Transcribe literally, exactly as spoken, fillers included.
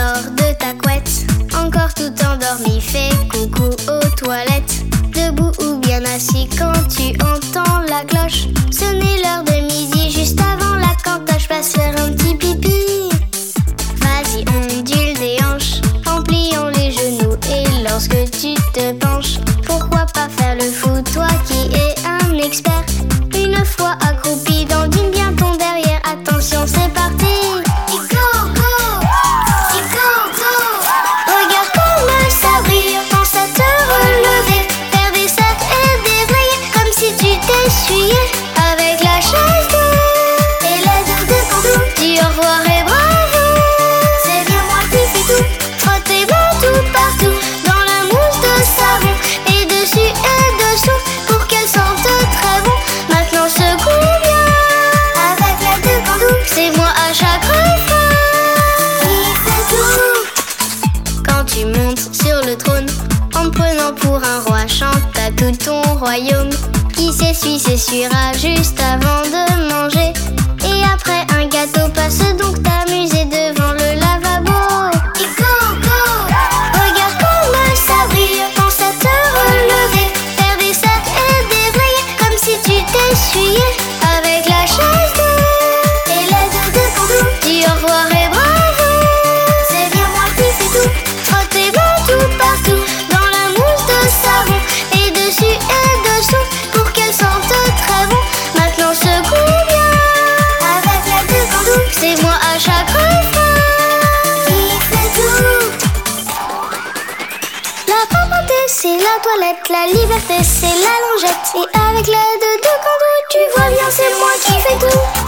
sors de ta couette, encore tout endormi, fais coucou aux toilettes. Debout ou bien assis quand tu entends la cloche sonner l'heure de midi, juste avant la cantoche, passe faire un petit pipi. Vas-y, ondule des hanches en pliant les genoux, et lorsque tu te penches, pourquoi pas faire le fou, toi qui es un expert. Une fois accroupi, dandine bien ton derrière, attention c'est parti. Et go, go, et go, go. Regarde comme ça brille, pense à te relever, faire des cercles et des vrilles, comme si tu t'essuyais avec la chaise d'eau et l'aide de Pandou. Dis au revoir et bravo, c'est bien moi qui fais tout. Frotte tes mains tout partout, dans la mousse de savon, et dessus et dessous, pour qu'elle sente très bon. Maintenant secoue bien, avec l'aide de Pandou, c'est moi à chaque fois qui fait tout. Quand tu montes sur le trône, en te prenant pour un roi, chante à tout ton royaume, qui s'essuie s'essuiera juste avant de manger. Et après un gâteau, passe donc t'amuser devant le lavabo. Et go, go, regarde comme ça brille, pense à te relever, faire des cercles et des vrilles, comme si tu t'essuyais avec la chaise d'eau et l'aide de Pandou. Dis au revoir et bravo, c'est bien moi qui fais tout. Frotte tes mains tout partout, dans la mousse de savon, et dessus et dessous, pour qu'elle sente très bon. Maintenant secoue bien, avec l'aide de Pandou, c'est moi à chaque fois qui fait tout. La parenté c'est la toilette, la liberté c'est la lingette, et avec l'aide de Pandou, tu vois bien c'est moi qui fais tout.